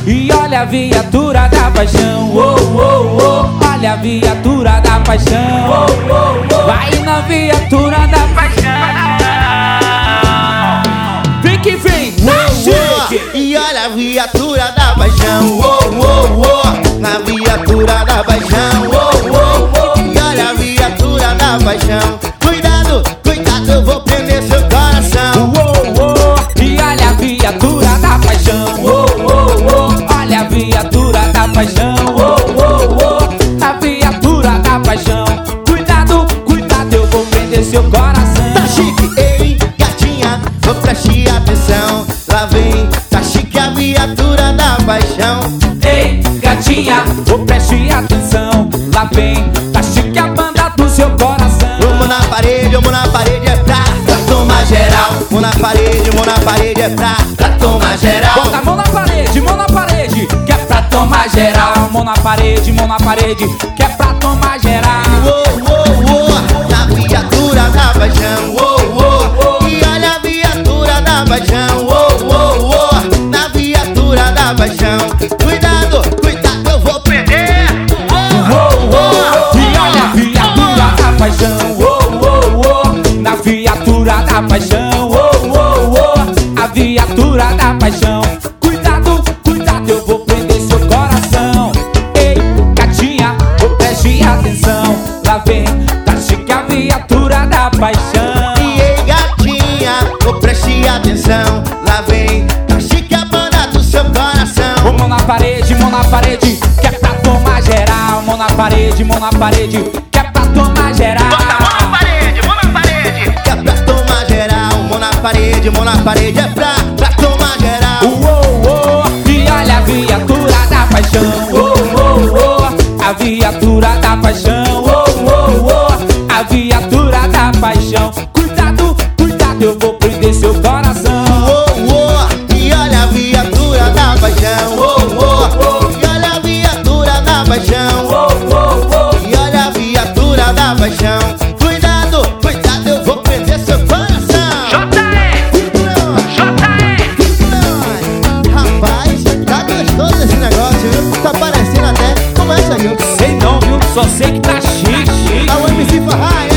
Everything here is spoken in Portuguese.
E olha a viatura da paixão, oh, oh, oh. Olha a viatura da paixão, oh, oh, oh. Vai na viatura da paixão. Vem que vem, tá chique. E olha a viatura da paixão, oh, oh, oh. Na viatura da paixão, oh, oh, oh. E olha a viatura da paixão. Cuidado, cuidado, eu vou prender seu coração, oh, oh. E olha a viatura da paixão, oh, oh, oh. Olha a viatura da paixão, oh, oh, oh. A viatura da paixão. Cuidado, cuidado, eu vou prender seu coração. Tá chique, ei, gatinha, vou preste atenção. Lá vem, tá chique a viatura da paixão. Ei, gatinha, vou preste atenção. Lá vem, tá chique a banda do seu coração. Mão na parede é pra tomar geral. Mão na parede é pra tomar geral. Bota a mão na parede, que é pra tomar geral. Mão na parede, que é pra tomar geral. Oh, oh, oh, na viatura da paixão, oh, oh, oh. E olha a viatura da paixão, oh, oh, oh. Na viatura da paixão. Cuidado, cuidado, eu vou prender. Oh, oh, oh. E olha a viatura da paixão, oh, oh, oh. Na viatura da paixão, oh, oh, oh. A viatura da paixão. Cuidado, cuidado, eu vou prender seu coração. Ei, gatinha, vou preste atenção. Lá vem, tá chique a viatura da paixão. E ei, gatinha, vou preste atenção. Lá vem, tá chique a banda do seu coração. Mão na parede, que é pra tomar geral. Mão na parede, que é pra tomar geral. Bota a mão na parede, que é pra tomar geral. Mão na parede é pra tomar geral. Oh, oh, e olha a viatura da paixão, oh, oh, oh. A viatura da paixão, oh, oh, oh. A viatura da paixão. Cuidado, cuidado, eu vou prender seu coração. Oh, oh, e olha a viatura da paixão, oh, oh, oh. E olha a viatura da paixão, Oh, oh, oh. e olha a viatura da paixão. Cuidado, cuidado, eu vou prender seu coração. Rapaz, tá gostoso esse negócio, viu? Tá parecendo até como essa aí. Sei não, viu? Só sei que tá chique. A MC Farraia.